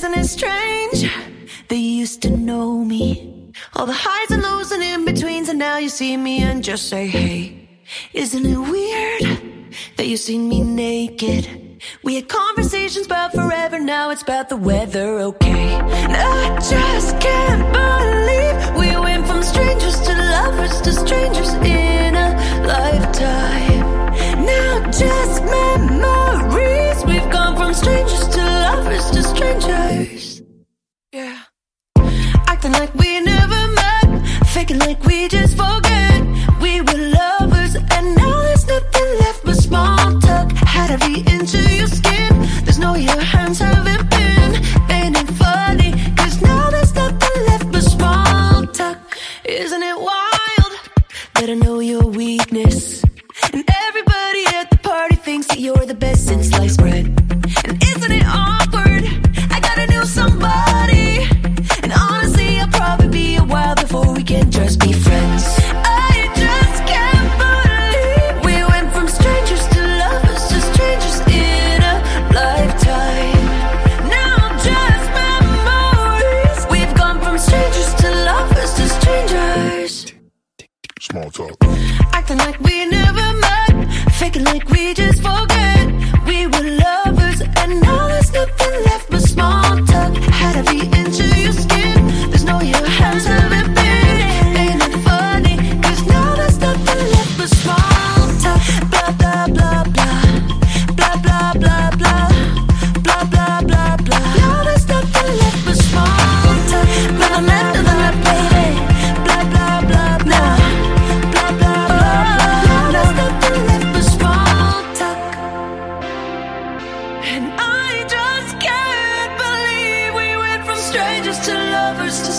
Isn't it strange that you used to know me? All the highs and lows and in-betweens, and now you see me and just say, hey. Isn't it weird that you seen me naked? We had conversations about forever, now it's about the weather, okay? And I just can't believe we went from strangers to lovers to strangers in a lifetime. Now just memories, we've gone from strangers to lovers to strangers. Yeah. Acting like we never met, faking like we just forget. We were lovers and now there's nothing left but small talk. Had to be into your skin, there's no your hands haven't been. Ain't it funny, cause now there's nothing left but small talk. Isn't it wild that I know your weakness? And everybody at the party thinks that you're the best since sliced bread. And isn't it awkward, I gotta know somebody. And honestly I'll probably be a while before we can just be friends. I just can't believe we went from strangers to lovers to strangers in a lifetime. Now just memories, we've gone from strangers to lovers to strangers. Small talk. Acting like we never met, faking like we just forget. We were lovers and now there's nothing left but small talk. Had to be into your skin, there's no your hands haven't been. Ain't it funny, cause now there's nothing left but small talk. Blah blah blah blah, blah blah blah blah, blah blah blah blah. Now there's nothing left but small talk. Blah blah blah blah, baby. Blah blah blah blah, blah blah blah blah. Now there's nothing left but small talk. And I just can't believe we went from strangers to lovers to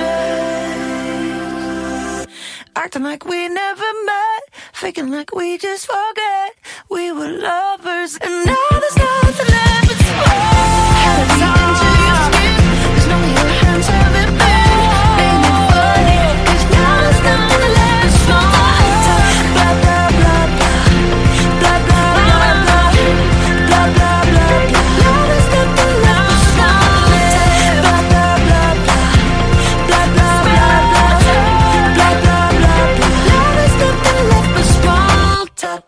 strangers. Acting like we never met, faking like we just forget. We were lovers and now there's nothing left but small. Had to be into your skin, there's no your hands haven't been. Ain't it funny, cause now there's nothing left but small talk. Blah blah blah blah, blah blah blah blah, blah blah blah blah. Now there's nothing left but small talk. Blah blah blah blah, blah blah blah blah, blah blah blah blah. Now there's nothing left but small talk.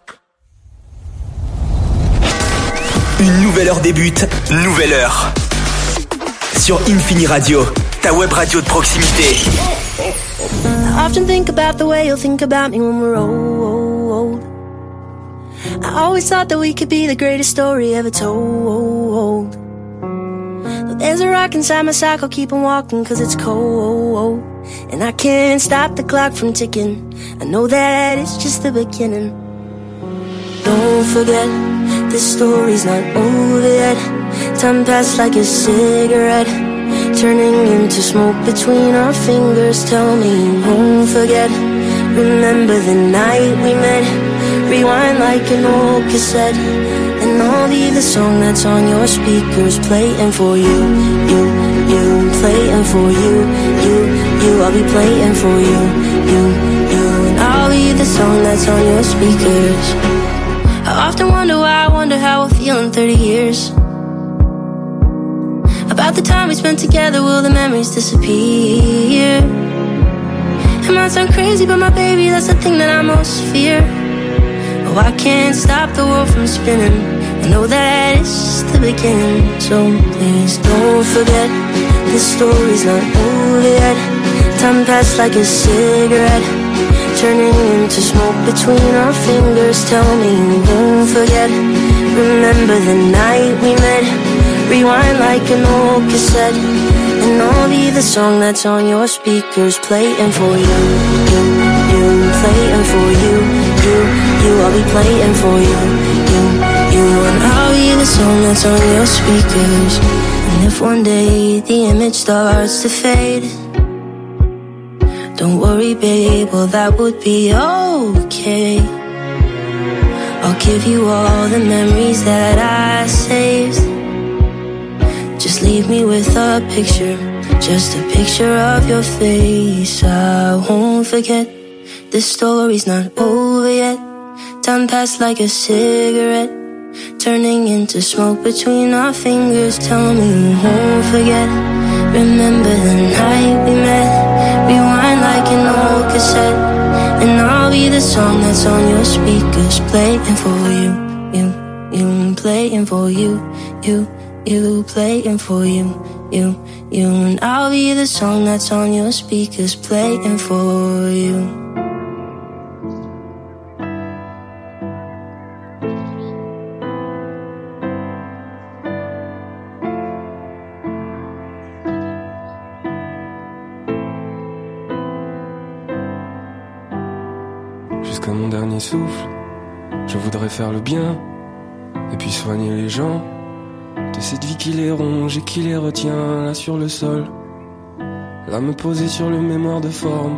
Une nouvelle heure débute, nouvelle heure. Sur Infini Radio, ta web radio de proximité. I often think about the way you'll think about me when we're old. I always thought that we could be the greatest story ever told. But there's a rock inside my sock, I'll keep on walking cause it's cold. And I can't stop the clock from ticking, I know that it's just the beginning. Don't forget, this story's not over yet. Time passed like a cigarette, turning into smoke between our fingers. Tell me, won't forget. Remember the night we met. Rewind like an old cassette, and I'll be the song that's on your speakers, playing for you, playing for you, I'll be playing for you, and I'll be the song that's on your speakers. I often wonder why, I wonder how we'll feel in 30 years. About the time we spent together, will the memories disappear? It might sound crazy, but my baby, that's the thing that I most fear. Oh, I can't stop the world from spinning, I know that it's just the beginning. So please don't forget, this story's not over yet. Time passed like a cigarette, turning into smoke between our fingers. Tell me you won't forget. Remember the night we met. Rewind like an old cassette, and I'll be the song that's on your speakers, playing for you, playing for you, I'll be playing for you, and I'll be the song that's on your speakers. And if one day the image starts to fade, don't worry, babe, well that would be okay. I'll give you all the memories that I saved. Just leave me with a picture, just a picture of your face. I won't forget, this story's not over yet. Time passed like a cigarette, turning into smoke between our fingers. Tell me you won't forget. Remember the night we met. Rewind like an old cassette, and I'll be the song that's on your speakers, playing for you, playing for you, playing for you, and I'll be the song that's on your speakers, playing for you. Jusqu'à mon dernier souffle, je voudrais faire le bien et puis soigner les gens de cette vie qui les ronge et qui les retient là sur le sol. Là me poser sur le mémoire de forme.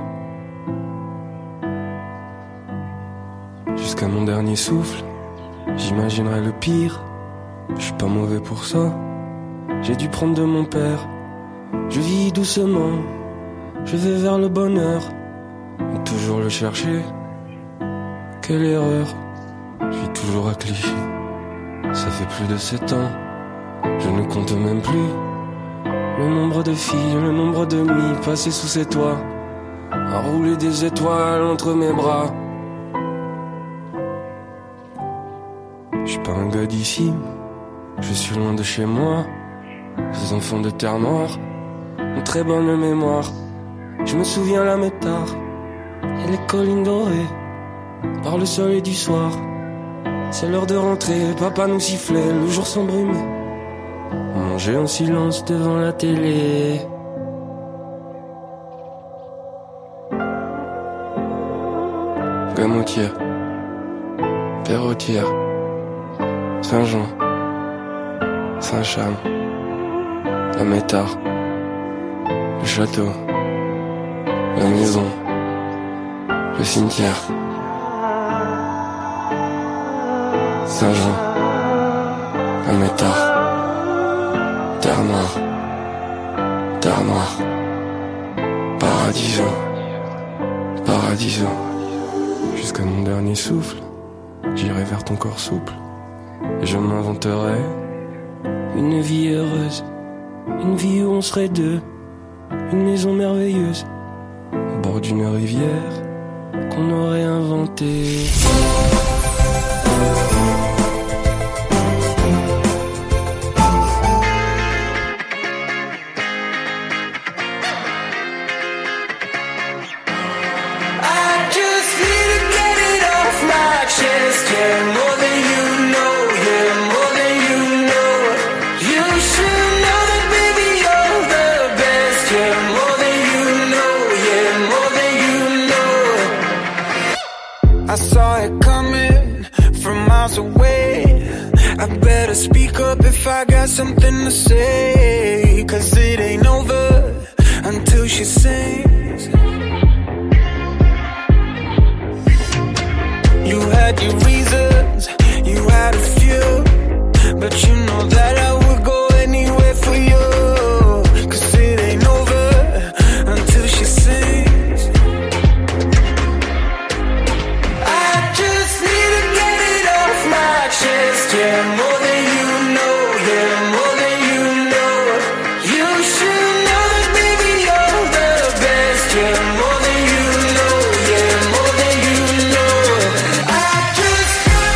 Jusqu'à mon dernier souffle, j'imaginerai le pire. Je suis pas mauvais pour ça, j'ai dû prendre de mon père. Je vis doucement, je vais vers le bonheur, mais toujours le chercher. Quelle erreur, je vis toujours à Clichy. Ça fait plus de 7 ans, je ne compte même plus le nombre de filles, le nombre de nuits passées sous ces toits, à rouler des étoiles entre mes bras. Je suis pas un gars d'ici, je suis loin de chez moi. Les enfants de terre noire ont très bonne mémoire. Je me souviens la métard et les collines dorées par le soleil du soir. C'est l'heure de rentrer, papa nous sifflait, le jour s'embrumait. On mangeait en silence devant la télé. Gamotière, Perrotière, Saint-Jean, Saint-Cham, la métard, le château, la maison, le cimetière, Saint-Jean, la métard, terre noire, paradiso, paradiso. Jusqu'à mon dernier souffle, j'irai vers ton corps souple, et je m'inventerai une vie heureuse, une vie où on serait deux, une maison merveilleuse, au bord d'une rivière qu'on aurait inventée. I saw it coming from miles away. I better speak up if I got something to say, 'cause it ain't over until she sings. You had your reasons, you had a few, but you know that I would go anywhere for you, 'cause it ain't over until she sings. Yeah, more than you know, yeah, more than you know. You should know that, baby, you're the best. Yeah, more than you know, yeah, more than you know. I just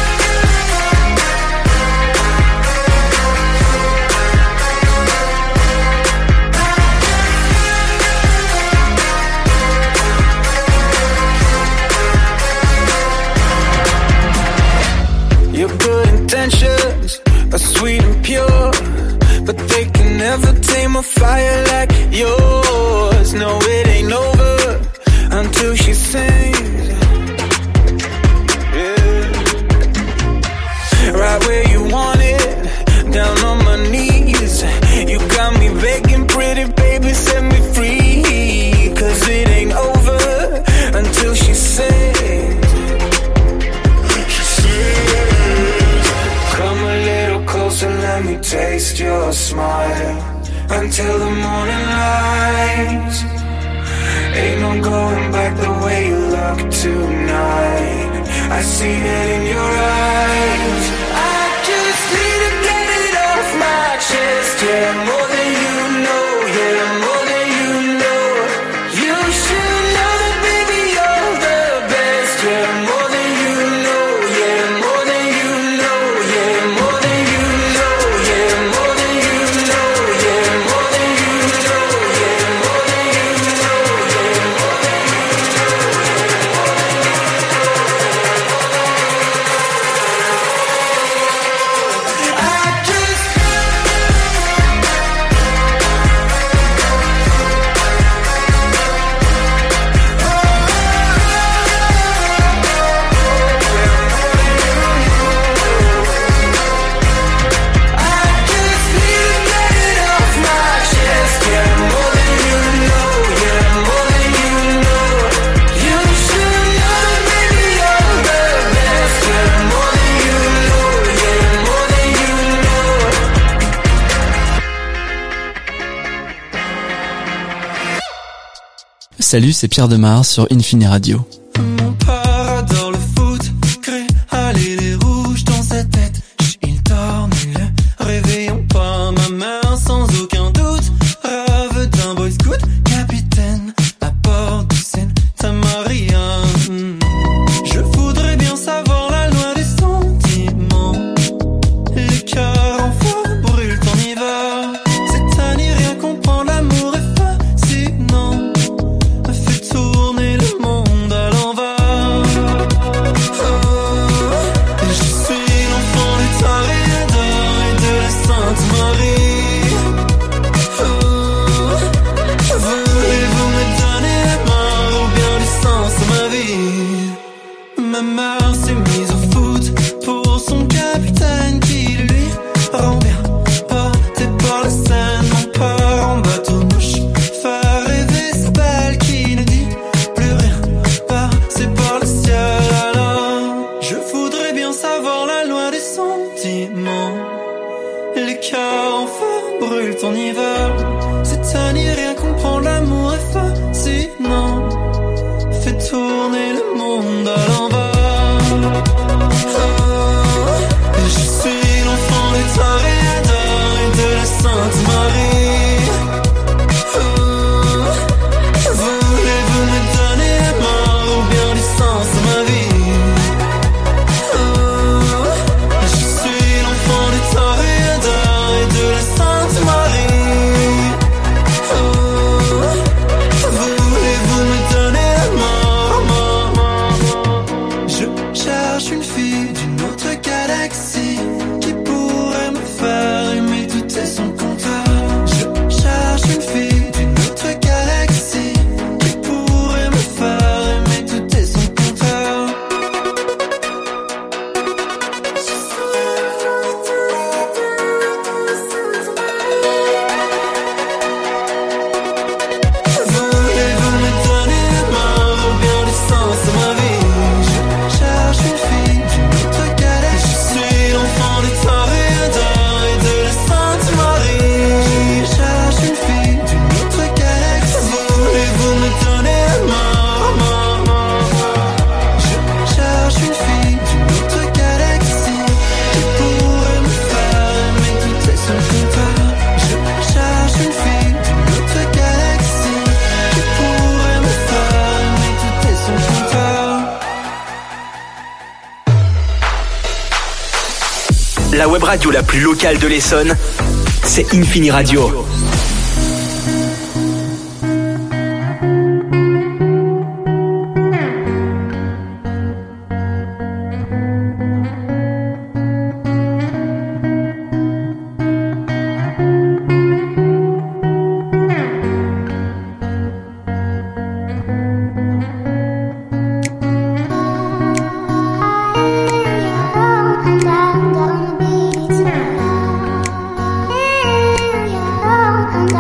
your good intentions are sweet and pure, but they can never tame a fire like yours. No, it ain't over until she sings. Yeah. Right where you want it, down on my knees. You got me begging, pretty baby, set me free, 'cause it ain't over until she sings. Come a little closer, let me taste your smile until the morning light. Ain't no going back the way you look tonight. I see it in your eyes. I just Salut, c'est Pierre Demar sur Infini Radio. Mon père adore le foot, crée aller les rouges dans sa tête. Il dort, mais le réveillons pas. Ma mère, sans aucun doute, rêve d'un boy scout, capitaine à bord de Santa Maria. Je voudrais bien savoir la loi des sentiments. Les cœurs en feu brûlent en hiver. C'est à n'y rien comprendre, l'amour est fascinant. Fait tourner le monde à l'envers. Je suis l'enfant du Toréador et de la Sainte Marie. Voulez-vous me donner la main ou bien du sens à ma vie? Ma mère s'est mise au foot pour son capitaine qui lui rend bien porté par la Seine. Mon père en bateau mouche fait rêver sa belle qui ne dit plus rien, passé par le ciel. Alors je voudrais bien savoir la loi des sentiments. Les cœurs en feu brûlent en hiver. C'est à n'y rien comprendre, l'amour est fascinant. Fait tourner le monde à l'envers. Je suis l'enfant du Toréador et de la Sainte Marie. Voulez-vous me donner la main ou bien du sens à ma vie? Je suis l'enfant du Toréador et de la Sainte Marie. Voulez-vous me donner la main? Je cherche une fille d'une autre galaxie qui pourrait me faire aimer tout et son contraire. Je cherche une fille d'une autre galaxie qui pourrait me faire aimer tout et son contraire. Voulez-vous me donner la main ou bien du sens à ma vie? Je cherche une fille d'une autre galaxie. Je suis l'enfant du Toréador et de la Sainte Marie. Je cherche une fille d'une autre galaxie. Voulez-vous me donner la main? Je cherche une fille d'une autre galaxie qui pourrait me faire aimer tout et son contraire. Je cherche une fille d'une autre galaxie qui pourrait me faire aimer tout et son contraire. La web radio la plus locale de l'Essonne, c'est Infini Radio. I'm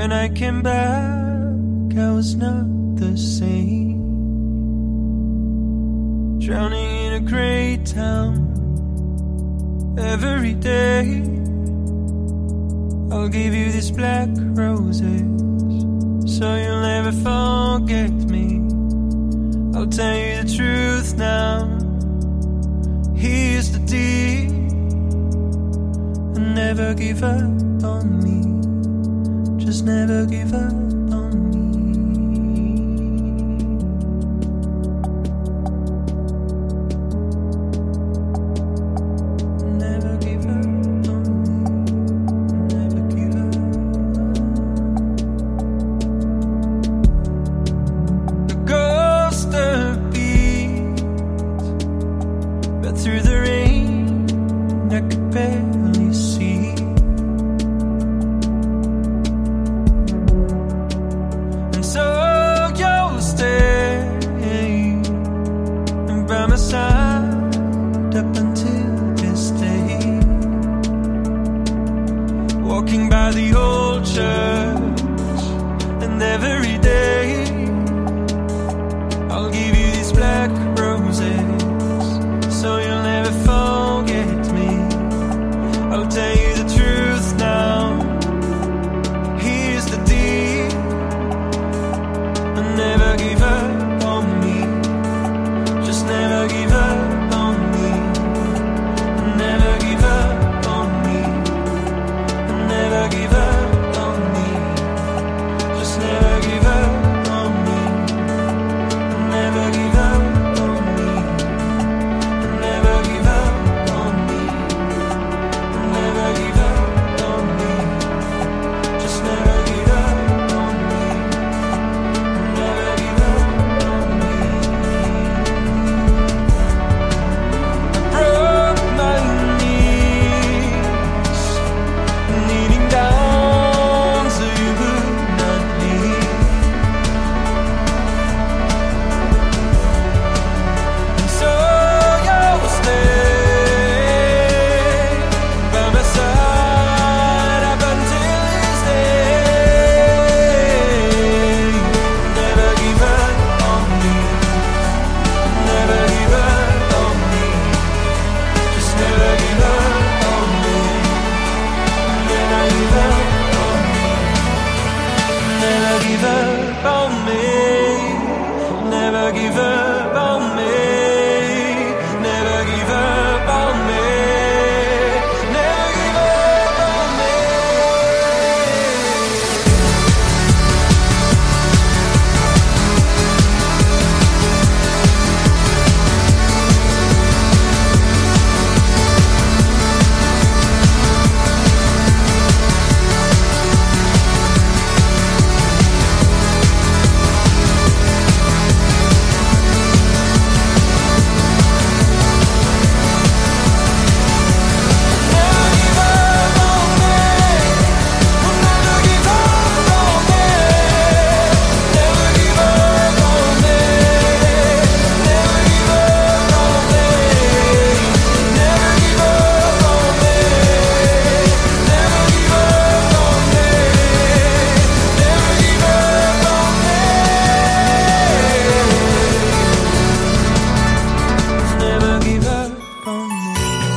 When I came back, I was not the same. Drowning in a great town. Every day I'll give you these black roses, so you'll never forget me. I'll tell you the truth now. Here's the deal. Never give up on me. Just never give up on me. Never give up on me. Never give up. The ghost of beat, but through the rain I could barely see. And so you'll stay by my side up until this day. Walking by the old church, and every day I'll give you these black roses, so you'll never forget me. I'll tell you the truth now. Here's the deal. Never give up on me. Just never give up on me. Never give up on me. Never give up on me. Just never give up on me. Never give up on me. Never give up on me. Never give up on me. Just never give up on me. Never give up on me. I broke my knees, kneeling down so you would not leave. And so you'll stay by my side up until this day. Never give up on me. Never give up on me. Just never give up on me. Never give up on me. Never give up on me. Never give up on me. Never give up on me. Never give up on me. Never give up on me.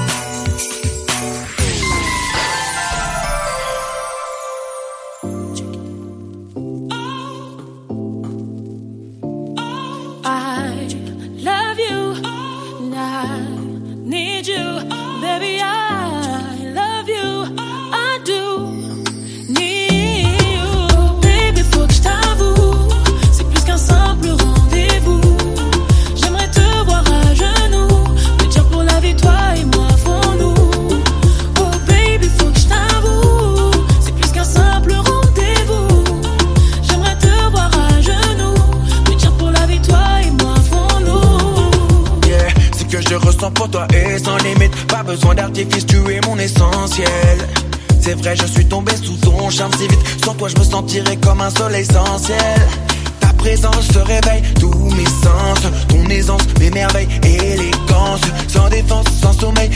I love you and I need you, baby. I love you, I do need you, baby. Faut que je t'avoue, c'est plus qu'un simple rendez-vous. J'aimerais te voir à genoux, me dire pour la vie toi et moi font-nous. Oh baby, faut que je t'avoue, c'est plus qu'un simple rendez-vous. J'aimerais te voir à genoux, me dire pour la vie toi et moi font-nous. Yeah, ce que je ressens pour toi est sans limite. Pas besoin d'artifice, tu es mon essentiel. C'est vrai, je suis tombé sous ton charme si vite. Sans toi, je me sentirais comme un soleil sans ciel. Ta présence se réveille tous mes sens. Ton aisance, mes merveilles, élégance. Sans défense, sans sommeil,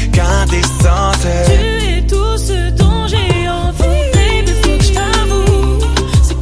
qu'indécence. Tu es tout ce dont j'ai envie. Baby, faut que je t'avoue, c'est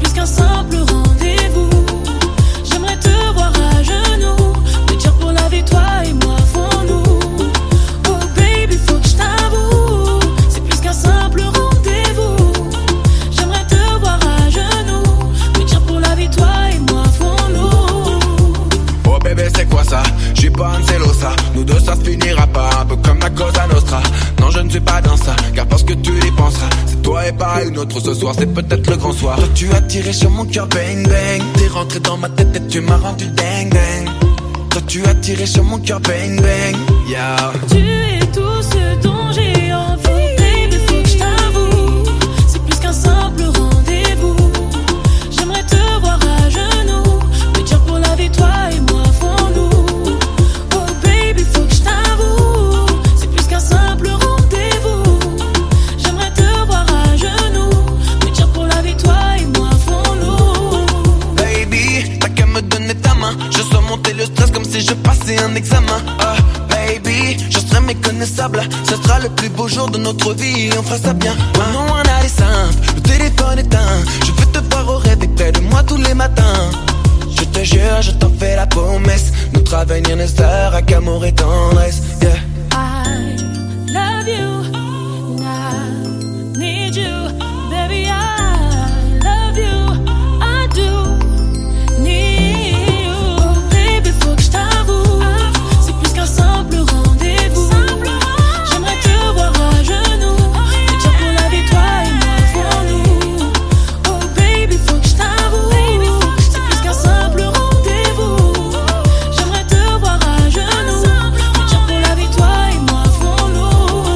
je ne suis pas dans ça, car parce que tu dépenseras. C'est toi et pas une autre ce soir, c'est peut-être le grand soir. Toi tu as tiré sur mon cœur, bang bang. T'es rentré dans ma tête et tu m'as rendu ding ding. Toi tu as tiré sur mon cœur, bang bang. Yeah. Tu es tout ce dont j'ai envie. Baby, faut que je t'avoue, c'est plus qu'un simple rendez-vous. J'aimerais te voir à genoux, me dire pour la vie, toi et moi font-nous. Oh baby, faut que je t'avoue, c'est plus qu'un simple rendez-vous. J'aimerais te voir à genoux, me dire pour la vie, toi et moi font-nous. Baby, t'as qu'à me donner ta main, je sens monter le stress comme si je passais un examen. Baby, je serai méconnaissable, ce sera le plus beau jour de notre vie, on fera ça bien. Non, on a les simples, le téléphone éteint, je veux te voir au réveil près de moi tous les matins. Je te jure, je t'en fais la promesse, notre avenir ne sera qu'amour et tendresse. Yeah. I love you, and I need you, baby. I love you, I do need you. Oh baby, faut que je t'avoue, c'est plus qu'un simple rendez-vous. J'aimerais te voir à genoux, te dire pour la vie, toi et moi pour nous. Oh baby, faut que je t'avoue, c'est plus qu'un simple rendez-vous. J'aimerais te voir à genoux, te dire pour la vie, toi et moi pour nous.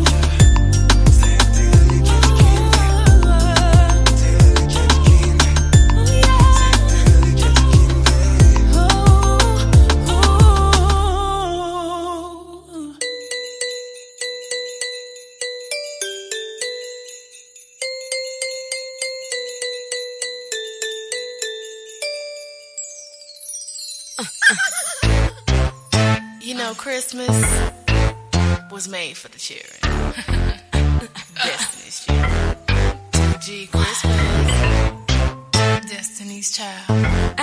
You know, Christmas was made for the children. Destiny's children. G Christmas. Destiny's child.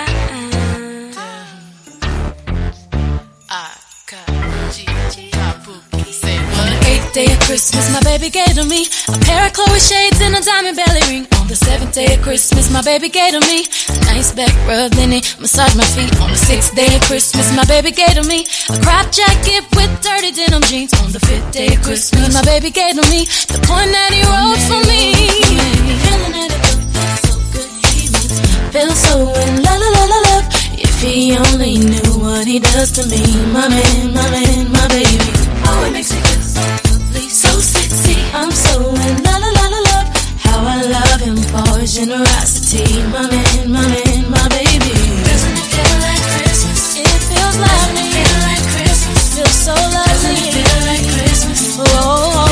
Day of Christmas, my baby gave to me a pair of Chloe shades and a diamond belly ring. On the 7th day of Christmas, my baby gave to me a nice back rub, then he massaged my feet. On the 6th day of Christmas, my baby gave to me a crop jacket with dirty denim jeans. On the 5th day of Christmas, my baby gave to me the point that he wrote for me. Feeling it, it feels so good, he makes me feel so in love, love, love, love. If he only knew what he does to me, my man, my man, my baby. Oh, it makes me feel so lovely, so sexy. I'm so in love, love, love, love. How I love him for his generosity, my man, my man, my baby. Doesn't it feel like Christmas? It feels lovely. Doesn't it feel like Christmas? Feels so lovely. Doesn't it feel like Christmas? Oh,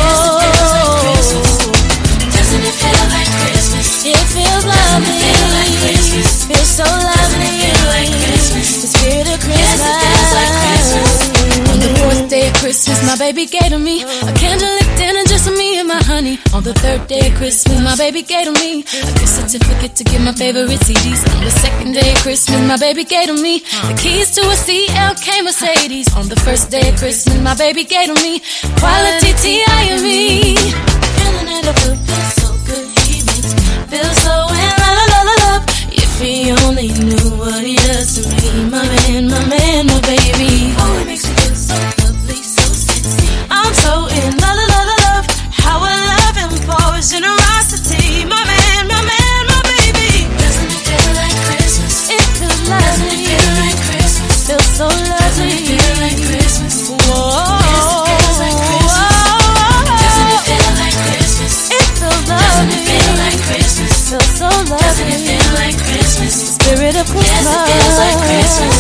doesn't it feel like Christmas? It feels lovely. Doesn't it feel like Christmas? Feels so lovely. Doesn't it feel like Christmas? The spirit of Christmas. Yes, it feels like Christmas. On the 4th day of Christmas, my baby gave to me a candlelit dinner just for me and my honey. On the 3rd day of Christmas, my baby gave to me a gift certificate to get my favorite CDs. On the 2nd day of Christmas, my baby gave to me the keys to a CLK Mercedes. On the 1st day of Christmas, my baby gave to me quality T.I.M.E. Feeling it, it feels so good, he makes me feel so in love, love, love, love. If he only knew what he does to me, my man, my man, my baby. Oh, it makes me feel so lovely, so sexy. I'm so in love, love, love, love. How I love him for his generosity, my man, my man, my baby. Doesn't it feel like Christmas? It feels lovely. Doesn't it feel like Christmas? Feels so lovely. Doesn't it feel like Christmas? Whoa. Yes, it feels like Christmas. Doesn't it feel like Christmas? It feels lovely. Doesn't it feel like Christmas? Feels so lovely. Doesn't it feel like Christmas? The spirit of Christmas. Yes, it feels like Christmas.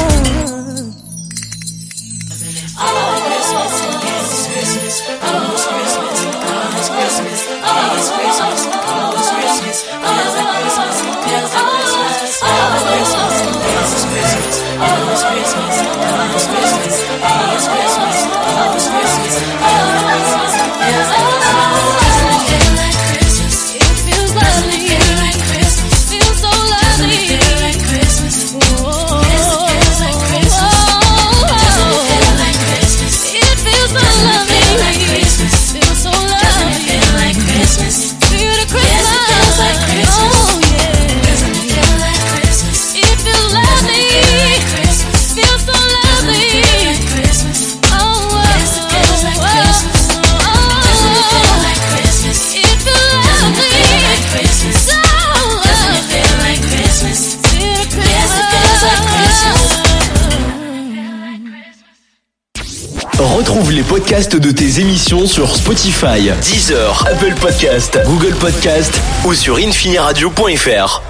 Oh, Christmas, it's Christmas, oh, it's Christmas, oh, it's Christmas, oh, it's Christmas, oh, it's Christmas, feels like Christmas, feels like Christmas, oh, it's Christmas, it's Christmas, oh, it's Christmas, oh, it's Christmas, oh, it's Christmas, oh, it's Christmas, oh, it's Christmas, feels like Christmas. Doesn't it feel like Christmas? It feels lovely. Doesn't it feel like Christmas? Feels so lovely. Doesn't it feel like Christmas? Christmas. Yes, it feels like Christmas. Retrouve les podcasts de tes émissions sur Spotify, Deezer, Apple Podcast, Google Podcast ou sur infiniradio.fr.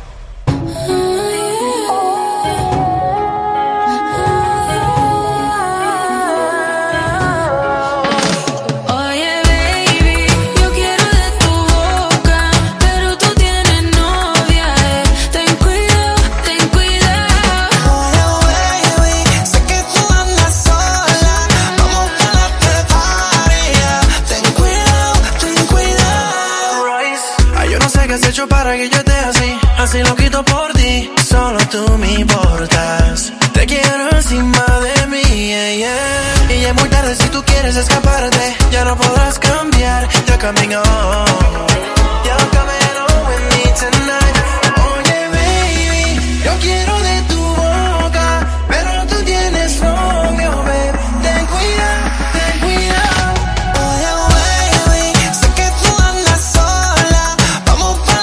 Para que yo esté así lo quito por ti, solo tú me importas. Te quiero encima de mí, yeah, yeah. Y ya es muy tarde si tú quieres escaparte, ya no podrás cambiar, you're coming home. You're coming home with me tonight. Oye baby, yo quiero de tu boca, pero tú tienes novio, babe. Ten cuidado, ten cuidado. Oye baby, sé que tú andas sola, vamos para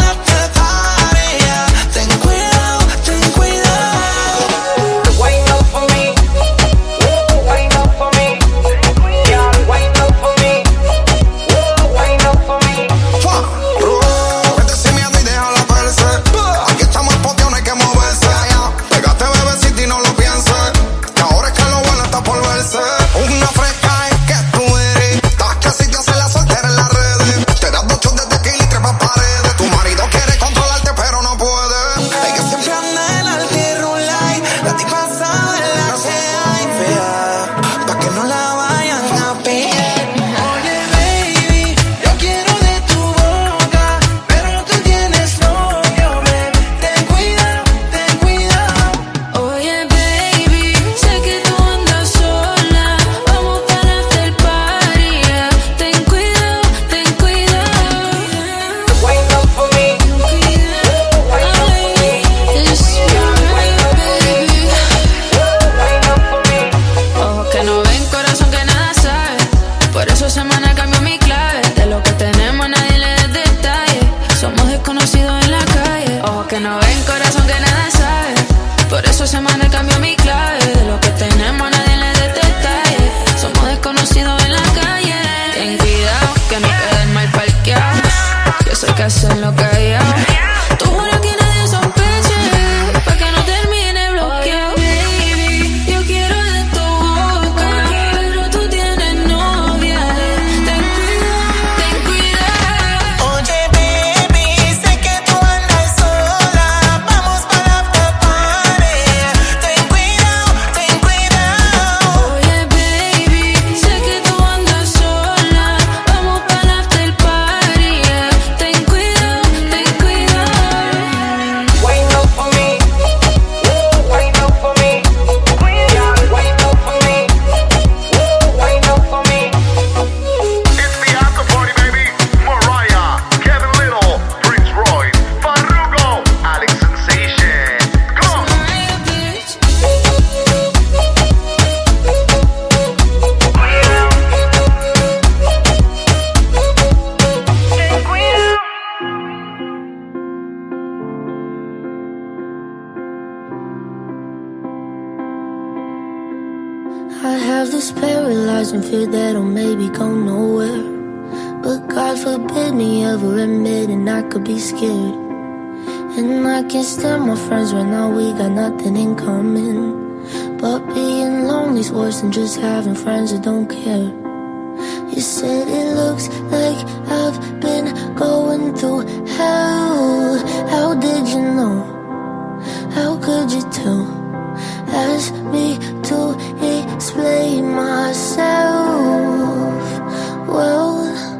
I have this paralyzing fear that I'll maybe go nowhere. But God forbid me ever admitting I could be scared. And I can't stand my friends right now, we got nothing in common. But being lonely's worse than just having friends that don't care. You said it looks like I've been going through hell. How did you know? How could you tell? Ask me to explain myself. Well,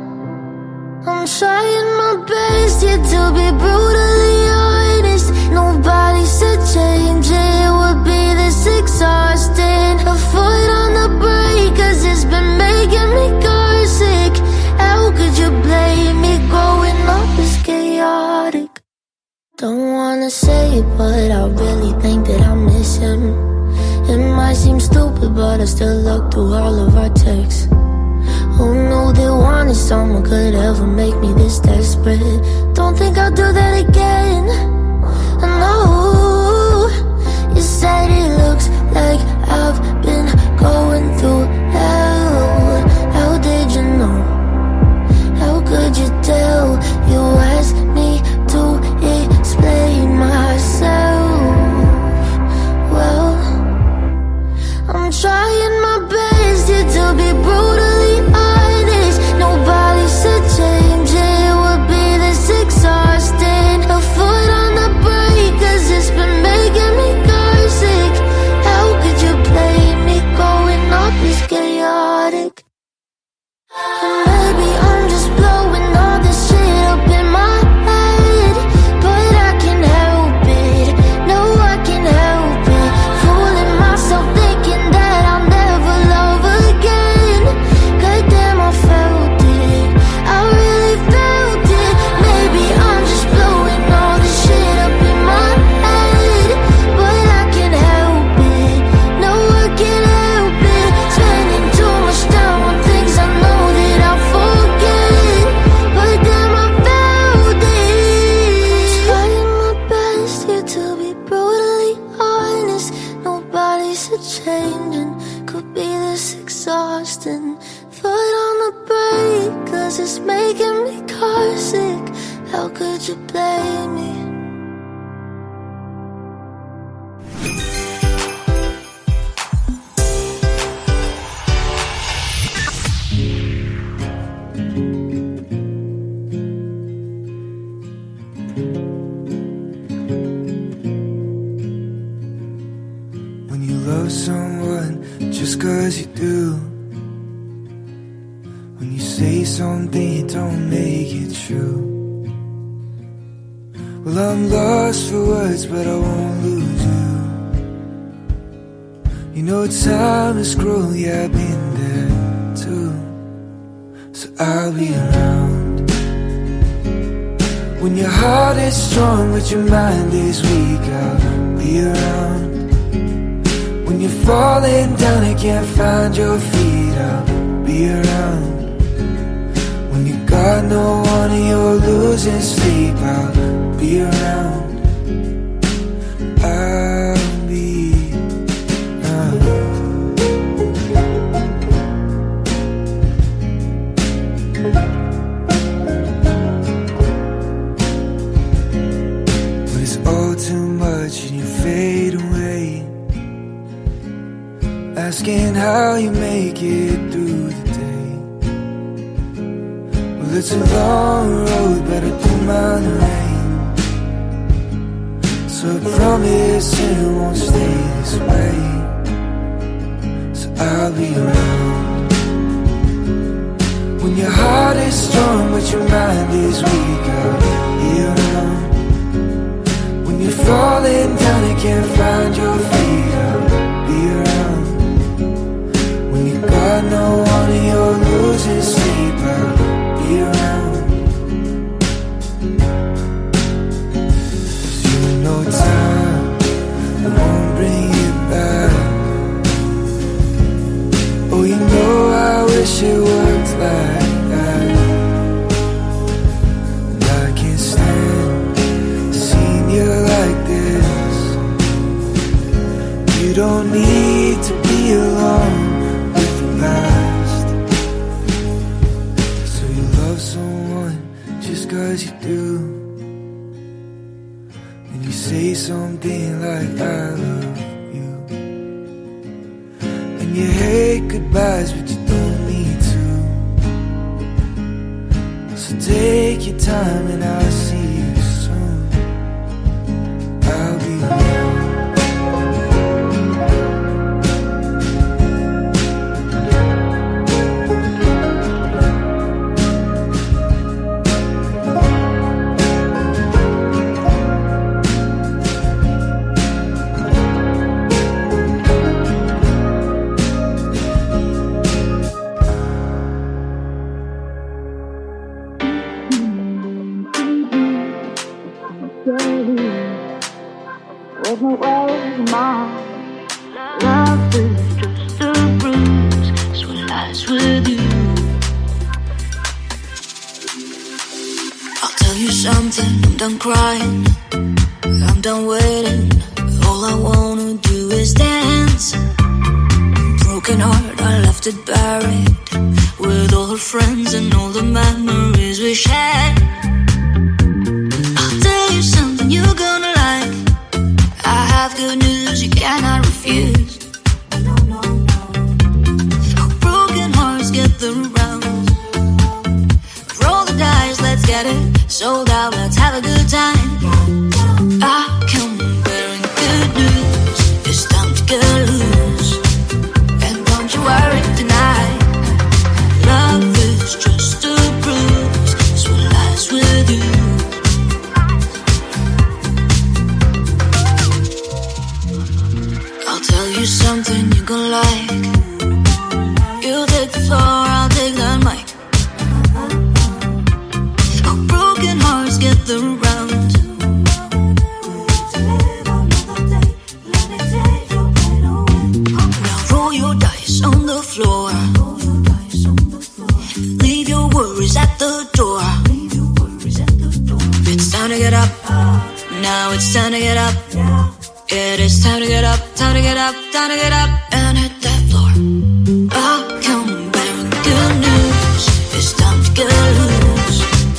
I'm trying my best here to be brutally honest. Nobody said change it would be this exhausting. A foot on the brake, cause it's been making me car sick. How could you blame me? Growing up is chaotic. Don't wanna say it, but I really think that I miss him. It might seem stupid, but I still look through all of our texts. Who knew that wanting someone could ever make me this desperate? Don't think I'll do that again. I know you said it looks like I've been going through hell. How did you know? How could you tell? You asked me to explain myself. Well, I'm trying my best here to be brutally honest. Nobody said change it would be this exhausting. A foot on the brake, 'cause it's been making me car sick. How could you blame me? Going up is chaotic. And maybe I'm just blowing all this shit up in my head, but I can help it. No, I can help it. Fooling myself thinking that I'll never love again. Goddamn, I felt it. I really felt it. Maybe I'm just blowing all this shit up in my head, but I can help it. No, I can help it. Spending too much time on things I know that I'll forget, but damn, I felt it. Trying my best here to be brutally honest. Nobody's a changing, could be this exhausting. Foot on the brake, 'cause it's making me car sick. How could you blame me? When you love someone just 'cause you do, when you say something you don't make it true. Well, I'm lost for words, but I won't lose you. You know time is cruel, yeah, I've been there too. So I'll be around when your heart is strong but your mind is weak. I'll be around when you're falling down and can't find your feet. I'll be around when you got no one and you're losing sleep. I'll be around. I'll be around. But it's all too much and you fade away, asking how you make it through the day. Well, it's a long road, but I don't mind the rain. So I promise it won't stay this way. So I'll be around when your heart is strong but your mind is weak. I'll be around when you're falling down and can't find your feet. I'll be around when you got no one and you're losing sleep. I'll be around. 'Cause you know time won't bring you back. Oh, you know I wish it worked like that. And I can't stand seeing you like this. You don't need to be alone with the past. So you love someone just 'cause you do, and you say something like I love you, and you hate goodbyes but you don't need to. So take your time and I'll see you soon. I'll be around. With me ways mine. Love is just a bruise, so it lies with you. I'll tell you something, I'm done crying. I'm done waiting. All I wanna do is dance. Broken heart, I left it buried with all her friends and all the memories we shared. I'll tell you something you're gonna like. I have good news you cannot refuse. Broken hearts get the rounds. Roll the dice, let's get it sold out, let's have a good time. I come bearing good news, it's time to get loose. And don't you worry tonight, love is just a bruise, so it lies with you. I'll tell you something you're gonna like. You take the floor, I'll take the mic. Oh, broken hearts get the round. Now roll your dice on the floor. Leave your worries at the door. It's time to get up. Now it's time to get up. It is time to get up, time to get up, time to get up and hit that floor. I'll come bearing good news, it's time to get loose.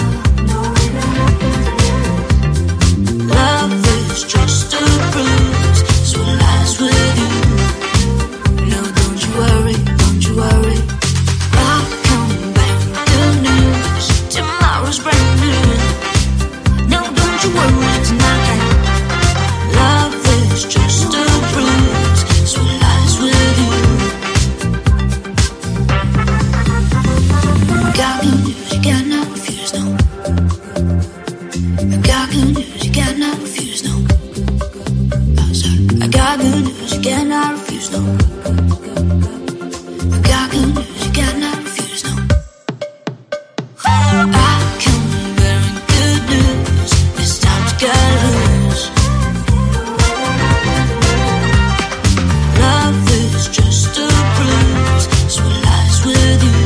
Love is just a bruise, so it lies with you. No, don't you worry, don't you worry. I'll come bearing good news, tomorrow's brand new. No, don't you worry tonight. Love is just a bruise, so it lies with you. Got good news, you cannot refuse, no. I got good news, you cannot refuse, no. Oh, sorry. I got good news, you cannot refuse, no. I got good news, you cannot refuse, no. I come bearing good news, it's time to get loose. Love is just a bruise, so it lies with you.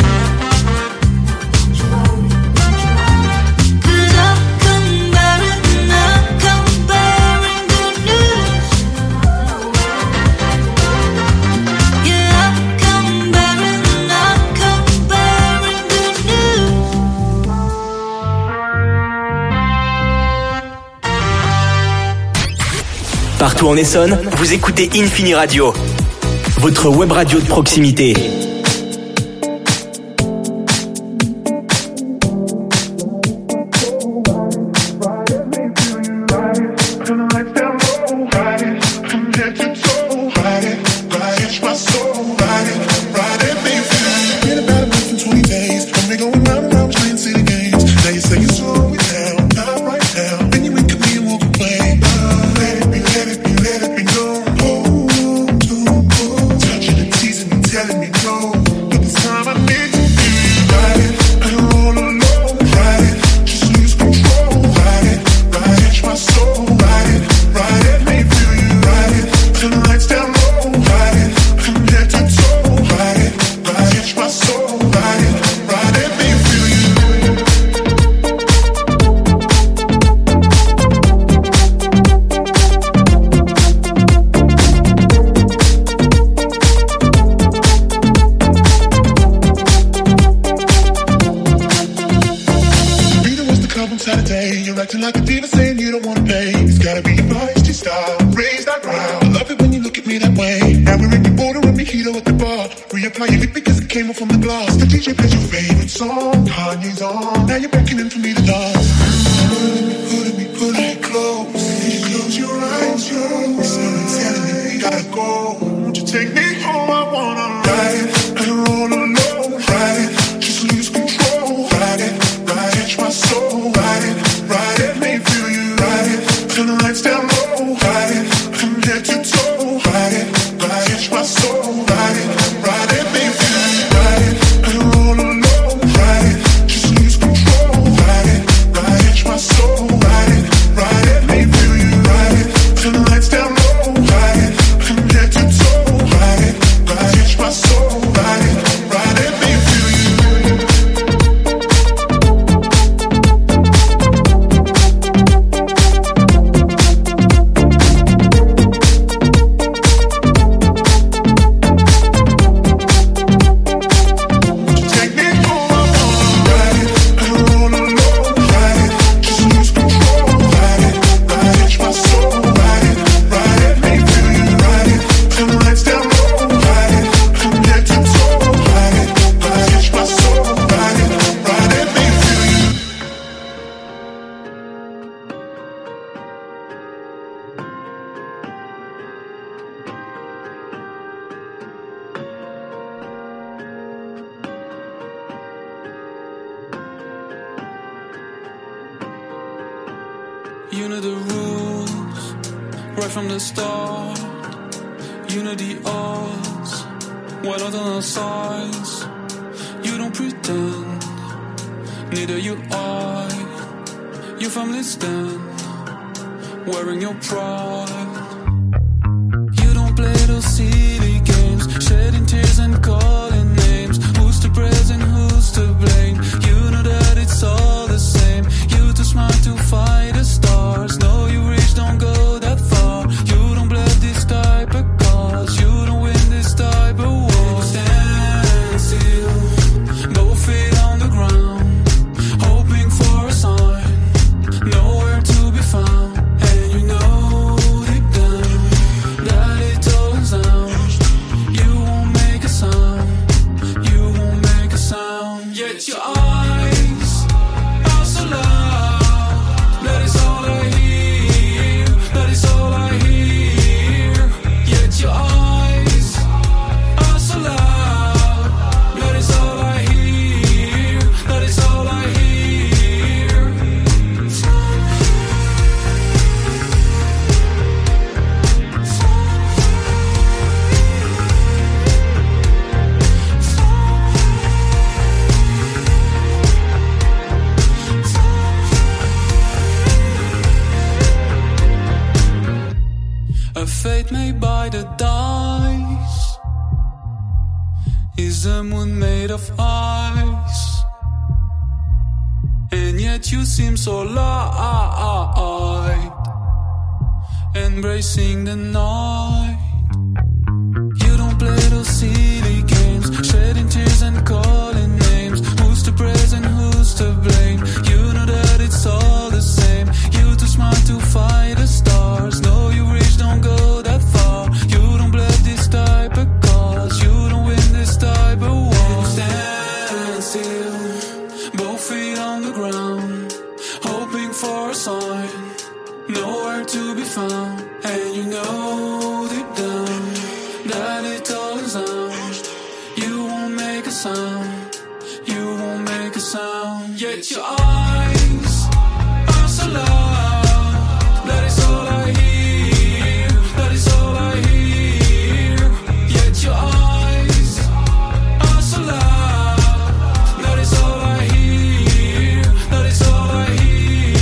Cause I'll come bearing good news. Yeah, I'll come bearing good news. Partout en Essonne, vous écoutez Infini Radio, votre web radio de proximité. Turn the lights down low, ride it, from head to toe, ride it, my soul. You know the rules, right from the start. You know the odds, well on our sides. You don't pretend, neither you I. Your family stand, wearing your pride. You don't play those silly games, shedding tears and calling names. Who's to praise and who's to blame? You know that it's all the same. You too smart to fight the stars. No, you reach, don't go that far. You don't bled this type of cause. You don't win this type of war. Stand still, both feet on the ground, hoping for a sign. Nowhere to be found. And you know deep down that it turns down. You won't make a sound. You won't make a sound. Yet your eyes are so loud. That is all I hear. That is all I hear. Yet your eyes are so loud. That is all I hear. That is all I hear. A fate made by the dice. Is the moon made of ice? And yet you seem so light, embracing the night. You don't play those silly games, shedding tears and calling names. Who's to praise and who's to blame? You know that it's all the same. You too smart to fight the stars. No, you reach, don't go that far. You don't bled this type of cause. You don't win this type of war. Stand still, both feet on the ground, hoping for a sign. Nowhere to be found. And you know deep down that it all is out. You won't make a sound. You won't make a sound. Yet your eyes are so loud. That is all I hear. That is all I hear. Yet your eyes are so loud. That is all I hear. That is all I hear.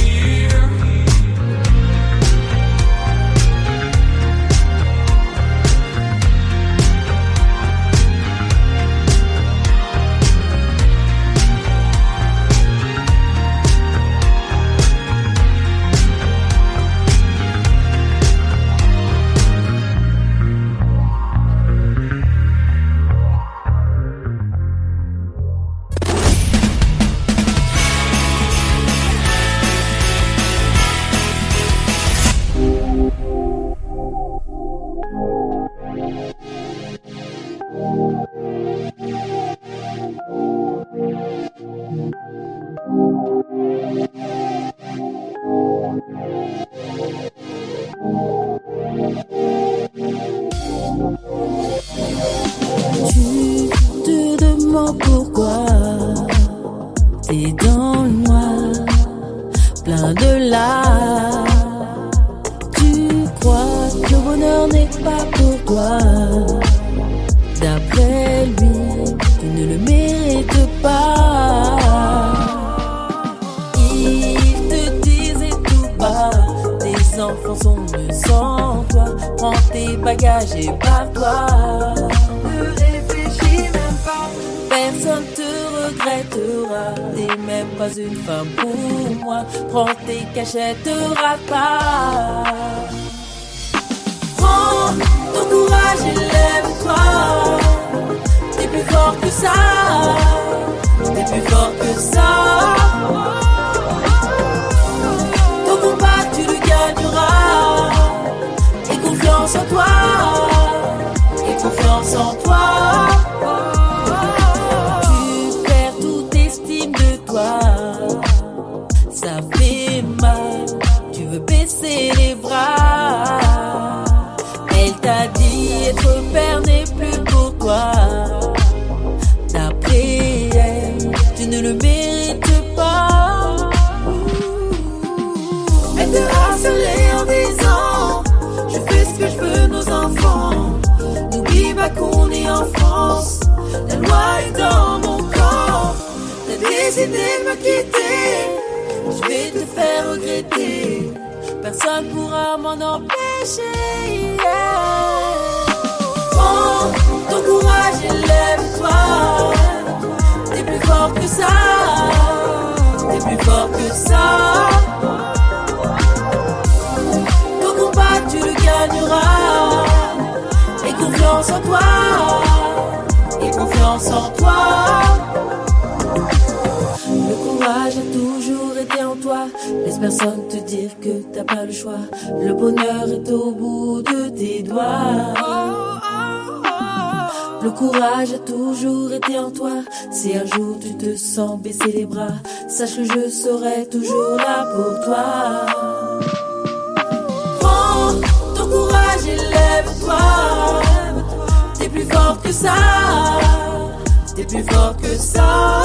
Tu te demandes pourquoi t'es dans le noir, plein de larmes. Tu crois que le bonheur n'est pas pour toi. D'après lui, tu ne le mérites pas. Il te disait tout bas, tes enfants sont mieux sans toi. Prends tes bagages et barre-toi. Ne réfléchis même pas, personne te regrettera. T'es même pas une femme pour moi. Prends tes cachettes, te rate pas. Prends ton courage et lève-toi. T'es plus fort que ça. T'es plus fort que ça. Ton combat tu le gagneras. Et confiance en toi. Et confiance en toi. Tu perds toute estime de toi. Ça fait mal. Tu veux baisser les bras. Elle t'a dit être père n'est plus pour toi. D'après elle, tu ne le mérites pas. Elle te décidé de me quitter, je vais te faire regretter. Personne pourra m'en empêcher. Yeah. Prends ton courage et lève-toi. T'es plus fort que ça. T'es plus fort que ça. Ton combat tu le gagneras. Et confiance en toi. Et confiance en toi. Le courage a toujours été en toi. Laisse personne te dire que t'as pas le choix. Le bonheur est au bout de tes doigts. Le courage a toujours été en toi. Si un jour tu te sens baisser les bras, sache que je serai toujours là pour toi. Prends ton courage et lève-toi. T'es plus fort que ça. T'es plus fort que ça.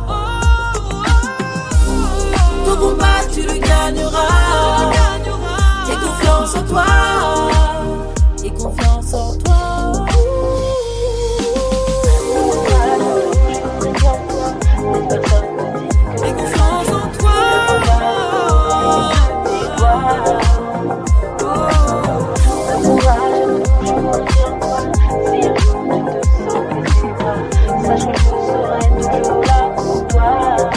Ton combat tu le gagneras. Aie confiance en toi. Aie confiance en toi. Aie confiance en toi. Sache que je serai toujours là pour toi.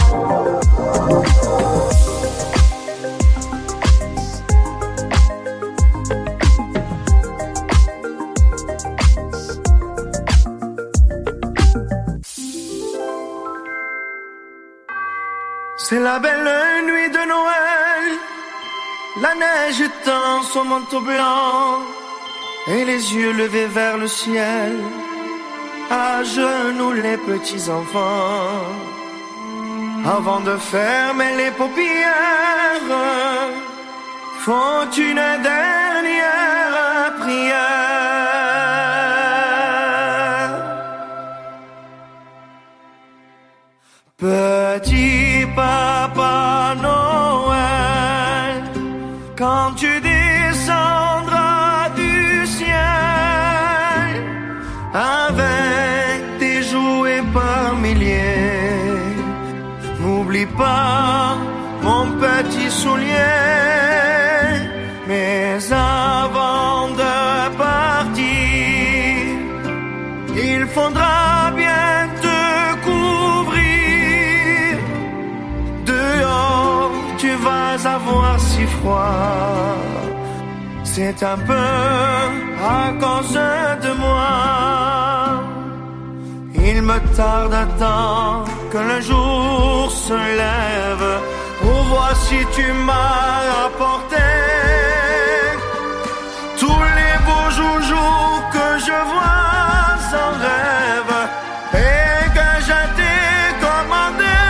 C'est la belle nuit de Noël, la neige étend son manteau blanc et les yeux levés vers le ciel, à genoux les petits enfants. Avant de fermer les paupières, font une dernière prière. Petit Papa Noël, quand tu descendras du ciel, avec tes jouets par milliers, n'oublie pas mon petit soulier. Mais avant de partir, il faudra bien te couvrir. Dehors, tu vas avoir si froid. C'est un peu à cause de moi. Il me tarde un temps que le jour se lève pour voir si tu m'as apporté tous les beaux joujoux que je vois en rêve et que je t'ai commandé.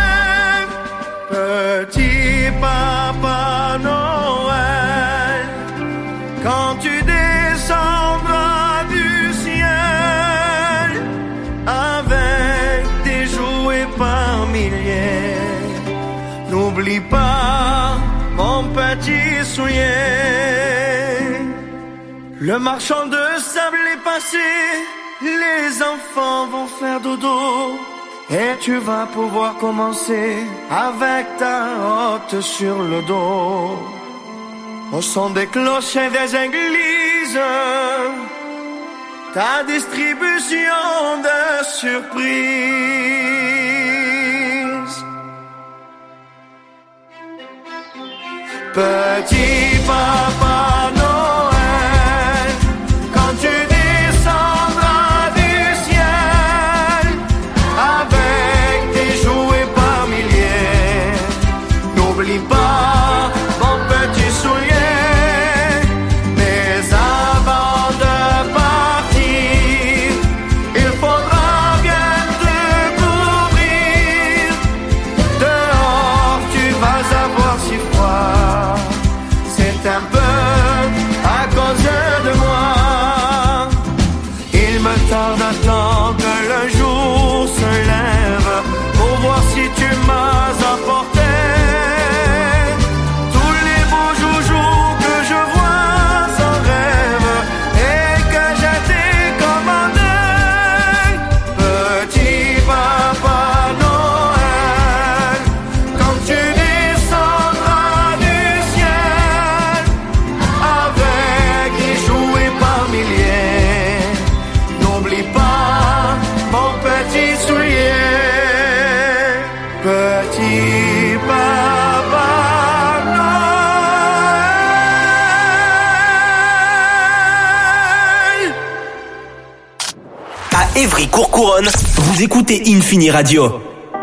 Petit Papa Noël, quand tu descendras du ciel avec tes jouets par milliers, n'oublie pas mon petit soulier. Le marchand de sable est passé, les enfants vont faire dodo et tu vas pouvoir commencer avec ta hotte sur le dos. Au son des cloches et des églises, ta distribution de surprises. Petit Papa Noël, quand tu descendras du ciel avec tes jouets par milliers, n'oublie pas mon petit soulier. Mais avant de partir, il faudra bien te couvrir. Dehors, tu vas avoir si froid. C'est un peu Évry-Courcouronnes, vous écoutez Infini Radio.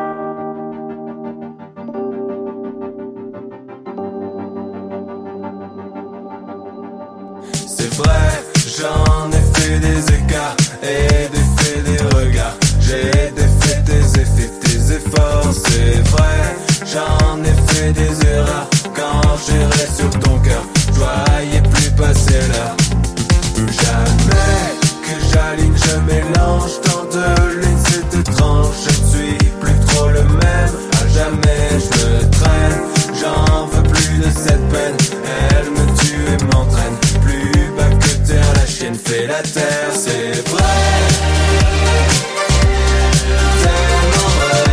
C'est vrai, j'en ai fait des écarts et défait des regards. J'ai défait tes effets, tes efforts. C'est vrai, j'en ai fait des erreurs. Quand j'irai sur ton cœur, je voyais plus passer l'heure. Jamais que j'aligne, je mélange. Tant de lunes, c'est étrange. Je ne suis plus trop le même. À jamais je me traîne. J'en veux plus de cette peine. Elle me tue et m'entraîne. Plus bas que terre, la chienne fait la terre. C'est vrai. Tellement vrai.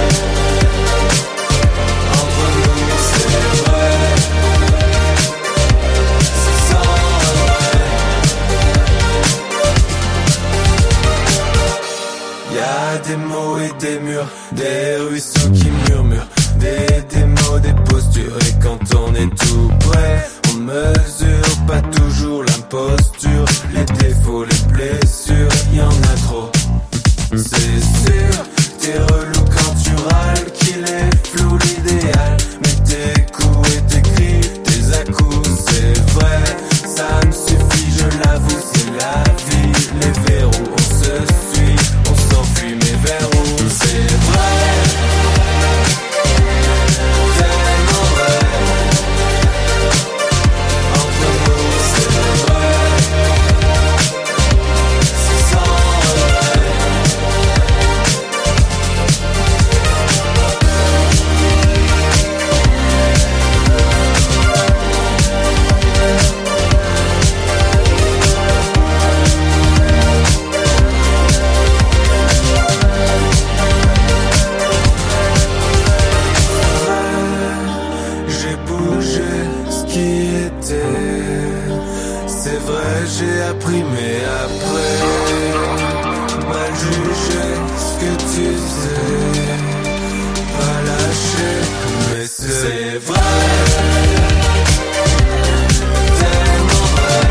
Entre nous, c'est vrai. C'est sans regret. Y'a des mots et des murs, des ruisseaux qui murmurent, des mots, des postures. Et quand on est tout près, on mesure pas toujours l'imposture, les défauts, les blessures, y en a trop. C'est sûr, t'es relou quand tu râles, qu'il est flou l'idéal. Mais tes coups et tes cris, tes à-coups, c'est vrai. Ça me suffit, je l'avoue, c'est la vie. Les verrous, on se suit, on s'enfuit, mais vers où? C'est vrai. Tellement vrai. Entre nous, c'est vrai. C'est sans regret. J'ai bougé ce qui était. C'est vrai, j'ai appris, mais après, mal jugé ce que tu faisais. Pas lâché, mais c'est vrai. Tellement vrai.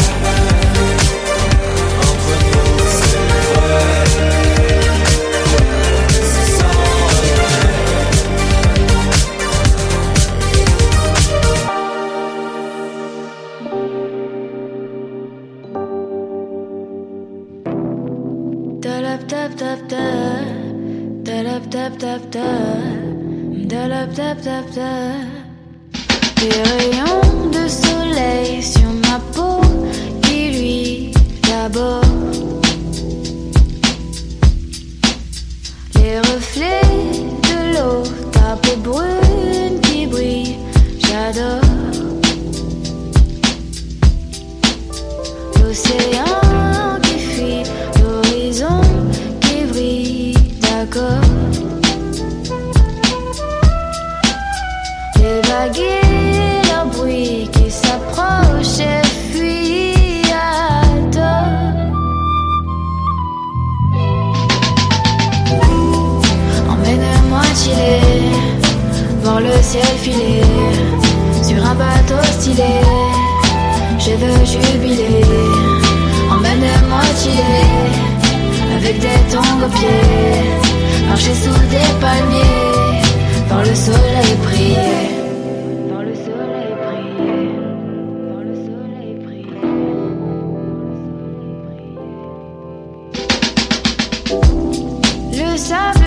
Entre nous, c'est vrai. C'est sans regret. Dalap tap tap tap, dalap tap tap tap, dalap tap tap tap. Des rayons de soleil sur ma peau qui lui d'abord. Les reflets de l'eau, ta peau brune qui brille, j'adore. L'océan qui fuit, l'horizon qui brille, d'accord. Les vagues et leur bruit qui s'approchent et fuient à tort. Emmène-moi chiller, voir le ciel filer sur un bateau stylé. Je veux jubiler. Emmène-moi chiller avec des tongs aux pieds, marcher sous des palmiers, voir le soleil briller. Voir le soleil briller. Voir le soleil briller. Le sable